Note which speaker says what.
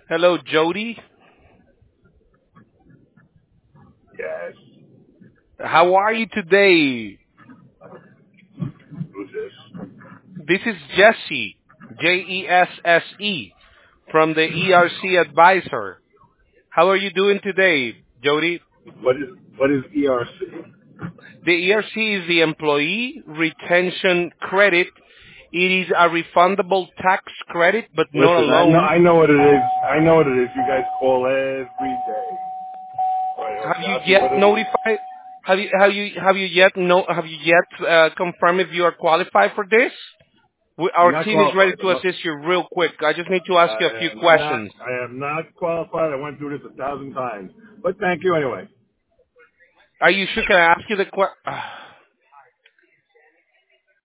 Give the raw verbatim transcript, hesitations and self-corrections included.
Speaker 1: Hello, Jody.
Speaker 2: Yes.
Speaker 1: How are you today?
Speaker 2: Who's this?
Speaker 1: This is Jesse, J E S S E, from the E R C Advisor. How are you doing today, Jody?
Speaker 2: What is what is E R C?
Speaker 1: The E R C is the Employee Retention Credit. It is a refundable tax credit, but not a
Speaker 2: Listen, I know
Speaker 1: loan.
Speaker 2: I know what it is. I know what it is. You guys call every day. All right,
Speaker 1: Have you
Speaker 2: I'll see
Speaker 1: yet
Speaker 2: what it is.
Speaker 1: notified? Have you have you have you yet no have you yet uh, confirmed if you are qualified for this? We,
Speaker 2: I'm
Speaker 1: our
Speaker 2: not
Speaker 1: team is ready
Speaker 2: qualified.
Speaker 1: to
Speaker 2: I'm not,
Speaker 1: assist you real quick. I just need to ask you a
Speaker 2: I
Speaker 1: few
Speaker 2: am not.
Speaker 1: questions.
Speaker 2: I am not qualified. I went through this a thousand times. But thank you anyway.
Speaker 1: Are you sure? Can I ask you the question?